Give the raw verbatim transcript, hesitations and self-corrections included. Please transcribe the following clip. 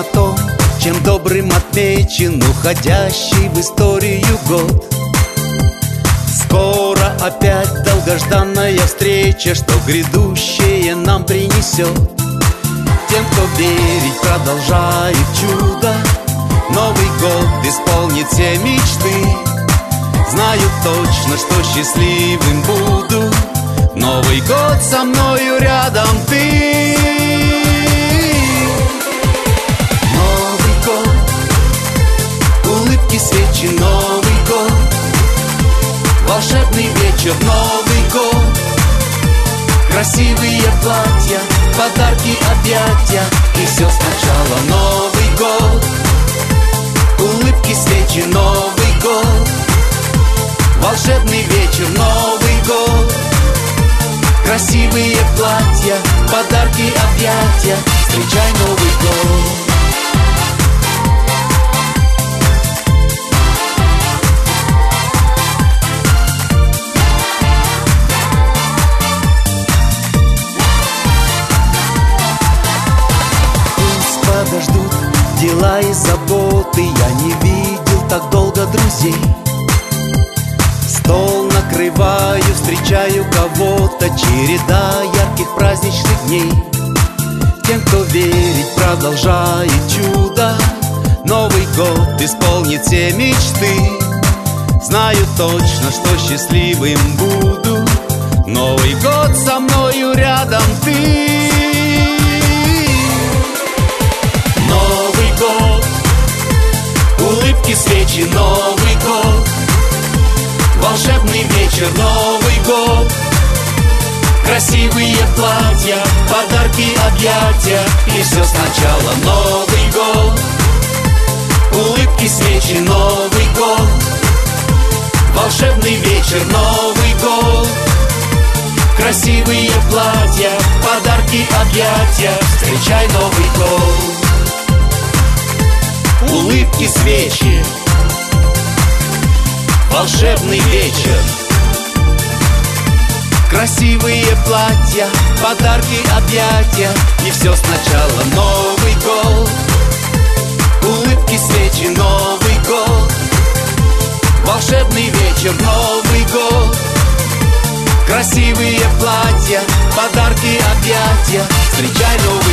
о том, чем добрым отмечен уходящий в историю год. Скоро опять долгожданная встреча, что грядущее нам принесет. Тем, кто верить продолжает чудо, Новый год исполнит все мечты. Знаю точно, что счастливым буду. Новый год со мною рядом ты. Новый год, улыбки, свечи, Новый год, волшебный вечер, Новый год, красивые платья, подарки, объятия, и все сначала. Новый год, улыбки, свечи, Новый год, волшебный вечер, Новый год, красивые платья, подарки, объятия, встречай Новый год. Подождут дела и заботы, я не видел так долго друзей. Стол накрываю, встречаю кого-то, череда ярких праздничных дней. Тем, кто верить продолжает чудо, Новый год исполнит все мечты. Знаю точно, что счастливым буду. Новый год со мною рядом ты. Новый год, улыбки, свечи, Новый год, волшебный вечер, Новый год, красивые платья, подарки, объятия, и все сначала. Новый год, улыбки, свечи, Новый год, волшебный вечер, Новый год, красивые платья, подарки, объятия, встречай Новый год. Улыбки, свечи, волшебный вечер, красивые платья, подарки, объятия, и все сначала. Новый год, улыбки, свечи, Новый год, волшебный вечер, Новый год, красивые платья, подарки, объятия, встречай Новый год.